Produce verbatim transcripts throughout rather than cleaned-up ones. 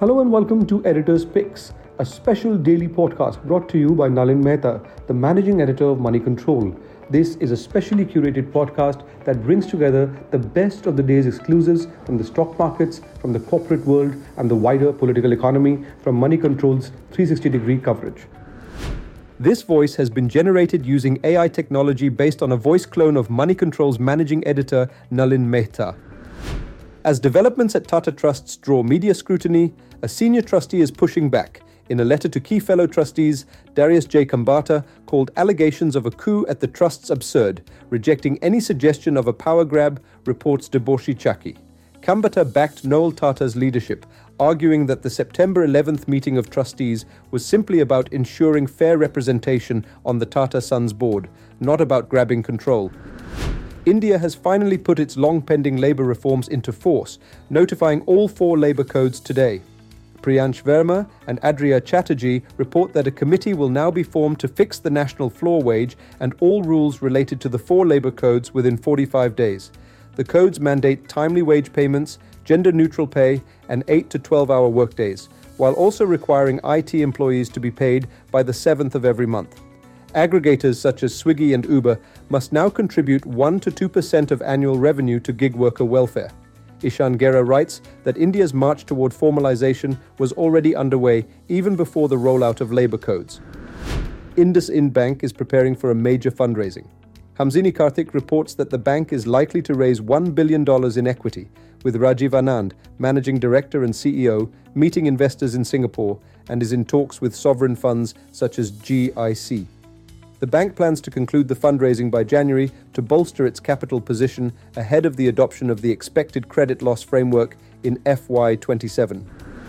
Hello and welcome to Editor's Picks, a special daily podcast brought to you by Nalin Mehta, the managing editor of Money Control. This is a specially curated podcast that brings together the best of the day's exclusives from the stock markets, from the corporate world, and the wider political economy from Money Control's three sixty degree coverage. This voice has been generated using A I technology based on a voice clone of Money Control's managing editor, Nalin Mehta. As developments at Tata Trusts draw media scrutiny, a senior trustee is pushing back. In a letter to key fellow trustees, Darius J. Kambata called allegations of a coup at the trusts absurd, rejecting any suggestion of a power grab, reports Deboshi Chaki. Kambata backed Noel Tata's leadership, arguing that the September eleventh meeting of trustees was simply about ensuring fair representation on the Tata Sons board, not about grabbing control. India has finally put its long-pending labour reforms into force, notifying all four labour codes today. Priyansh Verma and Adriya Chatterjee report that a committee will now be formed to fix the national floor wage and all rules related to the four labour codes within forty-five days. The codes mandate timely wage payments, gender-neutral pay, and eight to twelve hour workdays, while also requiring I T employees to be paid by the seventh of every month. Aggregators such as Swiggy and Uber must now contribute one to two percent of annual revenue to gig worker welfare. Ishan Gera writes that India's march toward formalization was already underway even before the rollout of labour codes. IndusInd Bank is preparing for a major fundraising. Hamzini Karthik reports that the bank is likely to raise one billion dollars in equity, with Rajiv Anand, managing director and C E O, meeting investors in Singapore and is in talks with sovereign funds such as G I C. The bank plans to conclude the fundraising by January to bolster its capital position ahead of the adoption of the expected credit loss framework in F Y twenty-seven.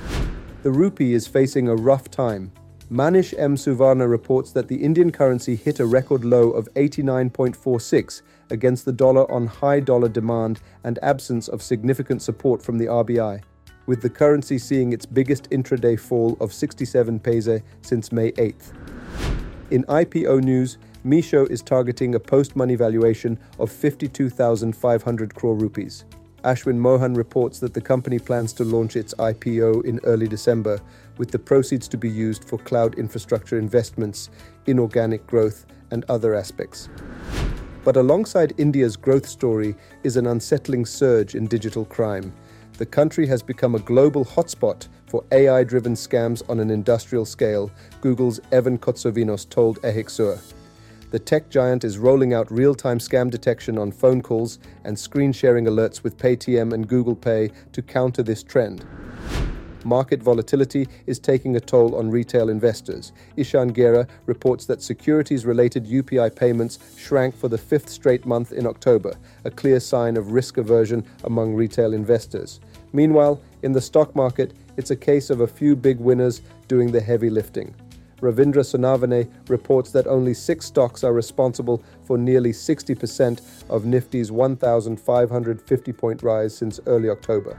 The rupee is facing a rough time. Manish M. Suvarna reports that the Indian currency hit a record low of eighty-nine point four six against the dollar on high dollar demand and absence of significant support from the R B I, with the currency seeing its biggest intraday fall of sixty-seven paise since May eighth. In I P O news, Meesho is targeting a post-money valuation of fifty-two thousand five hundred crore rupees. Ashwin Mohan reports that the company plans to launch its I P O in early December, with the proceeds to be used for cloud infrastructure investments, inorganic growth, and other aspects. But alongside India's growth story is an unsettling surge in digital crime. The country has become a global hotspot for A I-driven scams on an industrial scale, Google's Evan Kotsovinos told Ehixur. The tech giant is rolling out real-time scam detection on phone calls and screen-sharing alerts with Paytm and Google Pay to counter this trend. Market volatility is taking a toll on retail investors. Ishan Gera reports that securities-related U P I payments shrank for the fifth straight month in October, a clear sign of risk aversion among retail investors. Meanwhile, in the stock market, it's a case of a few big winners doing the heavy lifting. Ravindra Sonavane reports that only six stocks are responsible for nearly sixty percent of Nifty's one thousand five hundred fifty point rise since early October.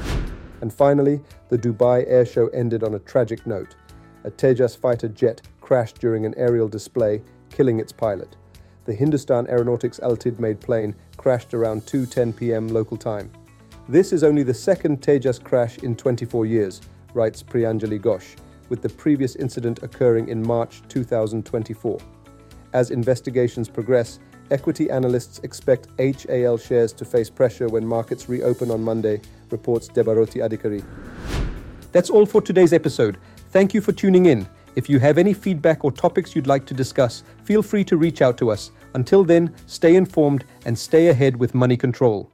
And finally, the Dubai Air Show ended on a tragic note. A Tejas fighter jet crashed during an aerial display, killing its pilot. The Hindustan Aeronautics Ltd-made plane crashed around two ten p.m. local time. This is only the second Tejas crash in twenty-four years, writes Priyanjali Ghosh, with the previous incident occurring in March two thousand twenty-four. As investigations progress, equity analysts expect H A L shares to face pressure when markets reopen on Monday, reports Debaroti Adhikari. That's all for today's episode. Thank you for tuning in. If you have any feedback or topics you'd like to discuss, feel free to reach out to us. Until then, stay informed and stay ahead with Money Control.